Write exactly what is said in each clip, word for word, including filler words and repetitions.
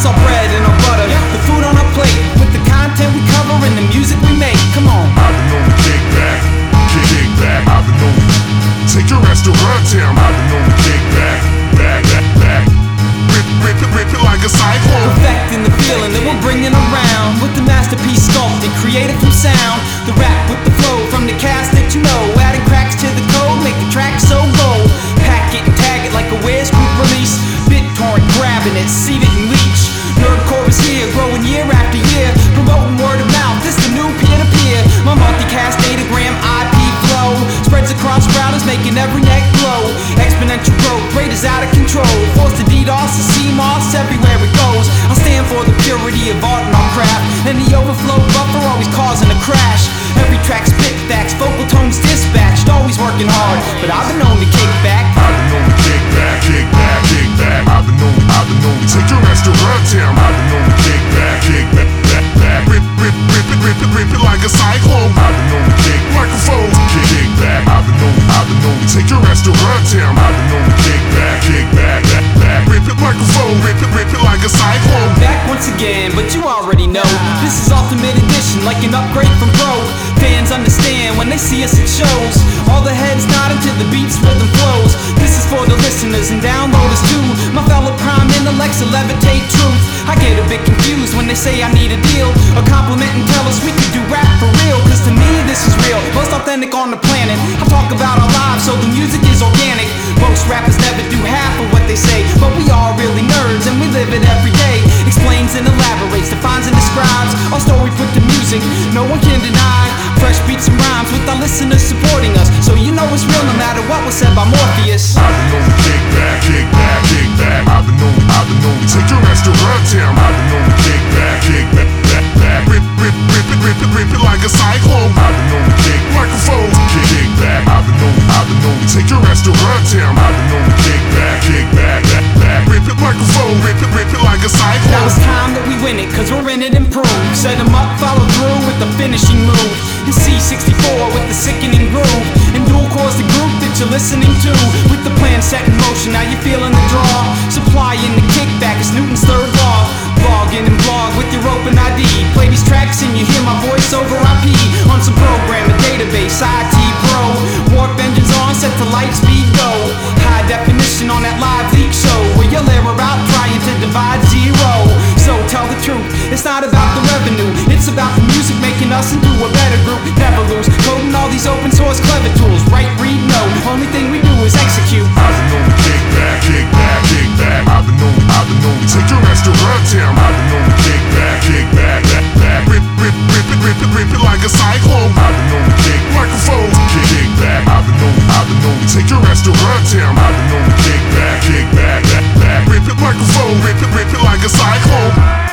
It's our bread and our butter, the food on our plate, with the content we cover and the music we make. Come on. I've been known to kick back, kick, kick back. I've been known to take your ass to Runtown. I've been known to kick back, back, back, back. Rip, rip it, rip it like a cyclone. Perfecting the feeling that we're bringing around, with the masterpiece sculpted, created from sound. The rap with the flow from the cast that you know, adding cracks to the code, make the track so gold. Pack it and tag it like a Wiz group release. BitTorrent grabbing it, seed it and leech. Nerdcore is here, growing year after year, promoting word of mouth. This the new peer-to-peer. My multicast datagram I P flow spreads across routers, making every neck glow. Exponential growth, rate is out of control. Forced to DDoS and C MOS everywhere it goes. I stand for the purity of art and our craft, and the overflow buffer always causing a crash. Every track spit facts, vocal tones dispatched, always working hard, but I've been known to kick back. I've been known to kick back, kick back, kick back. I've been known, I've been known to take your ass to Runtown. I've been known to kick back, kick back, back, back. Rip, rip, rip it, rip it, rip it like a cyclone. I've been known to kick microphones, kick, kick back. I've been known, I've been known to take your ass to Runtown. I've been known to kick back, kick back, back, back. Rip it microphone, rip it, rip it like a cyclone. Back once again, but you already know this is Ultimate Edition, like an upgrade from Pro. Fans understand when they see us at shows. All the heads nodding to the beats, rhythm flows. This is for the listeners and downloaders too. My fellow prime intellects will levitate truth. I get a bit confused when they say I need a deal, a compliment and tell us we can do rap for real. Cause to me this is real, most authentic on the planet. I talk about our lives so the music is organic. Most rappers never do half of what they say, but we are really nerds and we live it every day. Explains and elaborates, defines and describes our story put to music, no one can deny. Fresh beats and rhymes with our listeners supporting us, so you know it's real no matter what was said by Morpheus. I've been known to kick back, kick back, kick back. I've been known, I've been known to take your ass to Runtown. I've been known to kick back, kick back, back, back. Rip, rip, rip it, rip it, rip it like a cyclone. I've been known to kick microphones, kick, kick back. I've been known, I've been known to take your ass to Runtown. I've been known to kick back, kick back, back, back. Rip it microphone, rip it, rip it like a cyclone. Now it's time that we win it, cause we're in it improved. Set 'em up, follow through with the finishing move. It's C sixty-four with the sickening groove, and dual core's the group that you're listening to. With the plan set in motion, now you're feeling the draw. Supplying the kickback is Newton's third law. Blogging and blog with your open I D. Play these tracks and you hear my voice over I P. On some program, a database, I T Pro. Warp engines on, set to light speed go. High definition on that live leak show, where you'll air out trying to divide zero. So tell the truth, it's not about the revenue, it's about the music making us into a better group. Never lose, coding all these open source clever tools. Write, read, know, only thing we do is execute. I've been known to kick back, kick back, kick back. I've been known, I've been known to take your ass to Runtown. I've been known to kick back, kick back, back, back. Rip, rip, rip it, rip it, rip it like a cyclone. I've been known to kick microphones, kick, kick back. I've been known, I've been known to take your ass to Runtown. I've been known to kick back, kick back, back, back. Rip it microphone, rip it, rip it like a cyclone.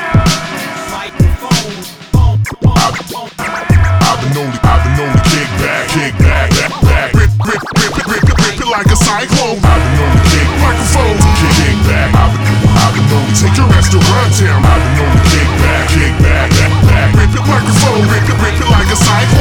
I've been known to, I've been known to kick back, kick back, back, back. Rip, rip, rip it, rip it, rip it like a cyclone. I've been known to kick microphones, kick, kick back. I've been, I've been known to take your ass to Runtown. I've been known to kick back, kick back, back, back. Rip it microphone, rip it, rip it like a cyclone.